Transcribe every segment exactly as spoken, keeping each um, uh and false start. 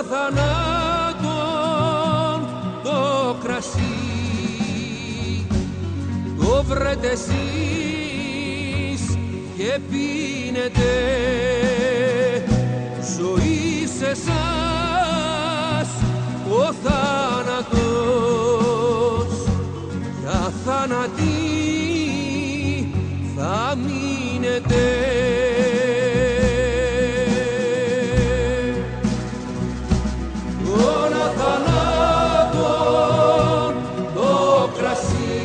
θανάτων το κρασί το βρετε εσείς και πίνετε, ζωή σε εσάς ο θάνατος κι αθάνατοι θα μείνετε. Τον αθανάτων το κρασί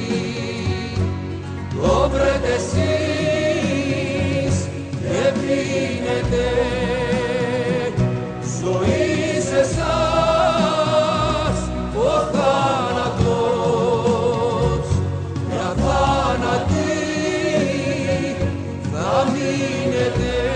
το βρετε εσείς και πίνετε, ζωή σε εσάς ο θάνατος και αθάνατοι θα μείνετε.